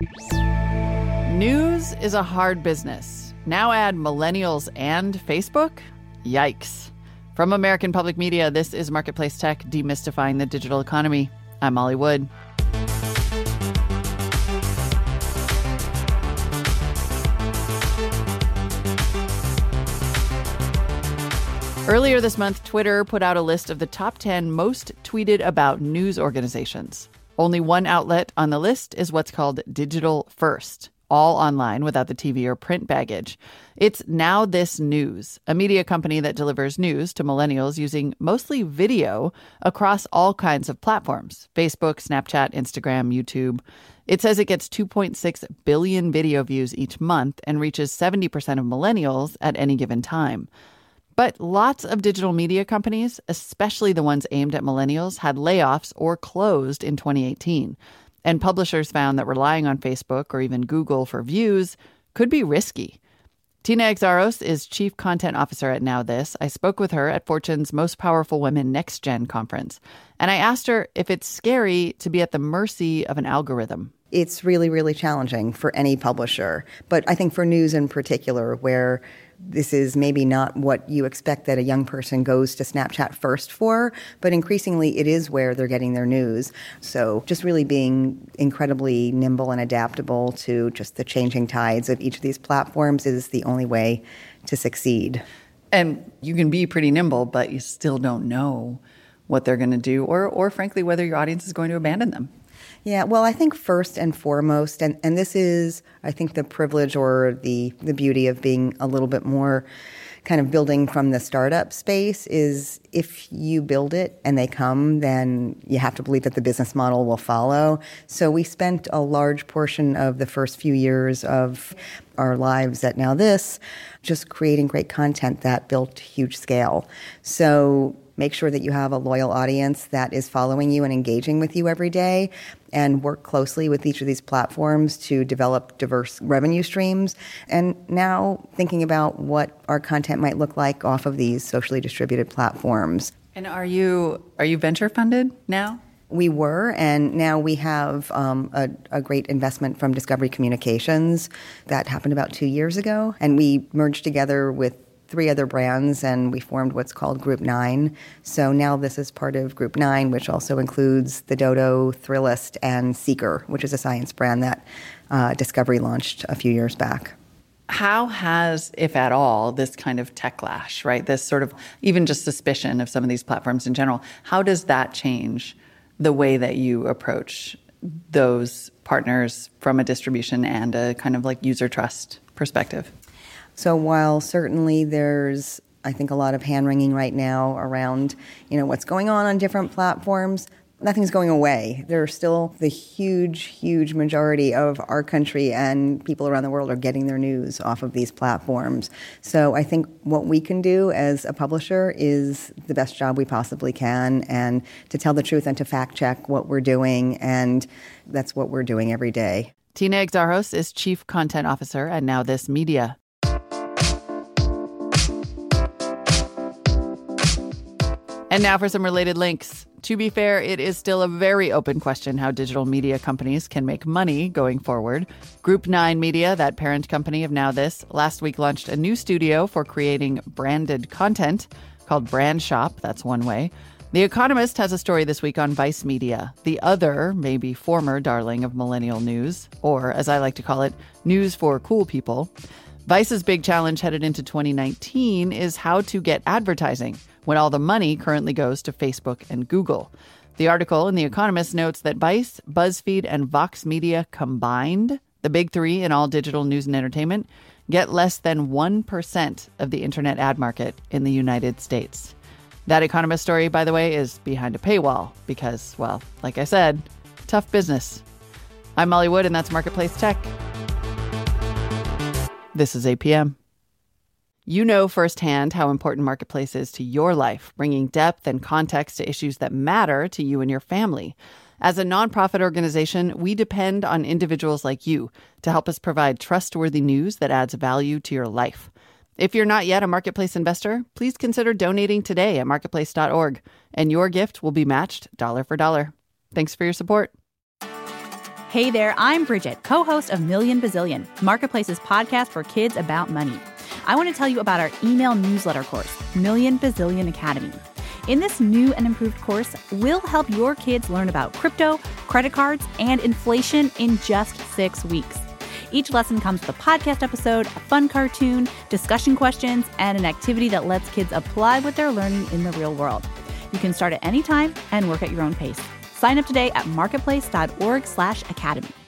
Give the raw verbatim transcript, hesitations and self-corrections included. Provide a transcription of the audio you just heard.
News is a hard business. Now add millennials and Facebook? Yikes. From American Public Media, this is Marketplace Tech, demystifying the digital economy. I'm Molly Wood. Earlier this month, Twitter put out a list of the top ten most tweeted about news organizations. Only one outlet on the list is what's called Digital First, all online without the T V or print baggage. It's Now This News, a media company that delivers news to millennials using mostly video across all kinds of platforms: Facebook, Snapchat, Instagram, YouTube. It says it gets two point six billion video views each month and reaches seventy percent of millennials at any given time. But lots of digital media companies, especially the ones aimed at millennials, had layoffs or closed in twenty eighteen. And publishers found that relying on Facebook or even Google for views could be risky. Tina Exarchos is Chief Content Officer at Now This. I spoke with her at Fortune's Most Powerful Women Next Gen conference. And I asked her if it's scary to be at the mercy of an algorithm. It's really, really challenging for any publisher. But I think for news in particular, where this is maybe not what you expect that a young person goes to Snapchat first for, but increasingly it is where they're getting their news. So just really being incredibly nimble and adaptable to just the changing tides of each of these platforms is the only way to succeed. And you can be pretty nimble, but you still don't know what they're going to do or, or frankly, whether your audience is going to abandon them. Yeah, well, I think first and foremost, and, and this is, I think, the privilege or the, the beauty of being a little bit more kind of building from the startup space, is if you build it and they come, then you have to believe that the business model will follow. So we spent a large portion of the first few years of our lives at Now This just creating great content that built huge scale. So make sure that you have a loyal audience that is following you and engaging with you every day, and work closely with each of these platforms to develop diverse revenue streams. And now thinking about what our content might look like off of these socially distributed platforms. And are you are you venture funded now? We were, and now we have um, a, a great investment from Discovery Communications that happened about two years ago. And we merged together with three other brands, and we formed what's called Group Nine. So now this is part of Group Nine, which also includes the Dodo, Thrillist, and Seeker, which is a science brand that uh, Discovery launched a few years back. How has, if at all, this kind of techlash, right, this sort of even just suspicion of some of these platforms in general, how does that change the way that you approach those partners from a distribution and a kind of like user trust perspective? So while certainly there's, I think, a lot of hand-wringing right now around, you know, what's going on on different platforms, nothing's going away. There's still the huge, huge majority of our country and people around the world are getting their news off of these platforms. So I think what we can do as a publisher is the best job we possibly can, and to tell the truth and to fact-check what we're doing, and that's what we're doing every day. Tina Exarchos is Chief Content Officer at Now This Media. And now for some related links. To be fair, it is still a very open question how digital media companies can make money going forward. Group Nine Media, that parent company of Now This, last week launched a new studio for creating branded content called Brand Shop. That's one way. The Economist has a story this week on Vice Media, the other, maybe former darling of millennial news, or as I like to call it, news for cool people. Vice's big challenge headed into twenty nineteen is how to get advertising when all the money currently goes to Facebook and Google. The article in The Economist notes that Vice, BuzzFeed, and Vox Media combined, the big three in all digital news and entertainment, get less than one percent of the internet ad market in the United States. That Economist story, by the way, is behind a paywall because, well, like I said, tough business. I'm Molly Wood, and that's Marketplace Tech. This is A P M. You know firsthand how important Marketplace is to your life, bringing depth and context to issues that matter to you and your family. As a nonprofit organization, we depend on individuals like you to help us provide trustworthy news that adds value to your life. If you're not yet a Marketplace investor, please consider donating today at marketplace dot org, and your gift will be matched dollar for dollar. Thanks for your support. Hey there, I'm Bridget, co-host of Million Bazillion, Marketplace's podcast for kids about money. I want to tell you about our email newsletter course, Million Bazillion Academy. In this new and improved course, we'll help your kids learn about crypto, credit cards, and inflation in just six weeks. Each lesson comes with a podcast episode, a fun cartoon, discussion questions, and an activity that lets kids apply what they're learning in the real world. You can start at any time and work at your own pace. Sign up today at marketplace.org slash academy.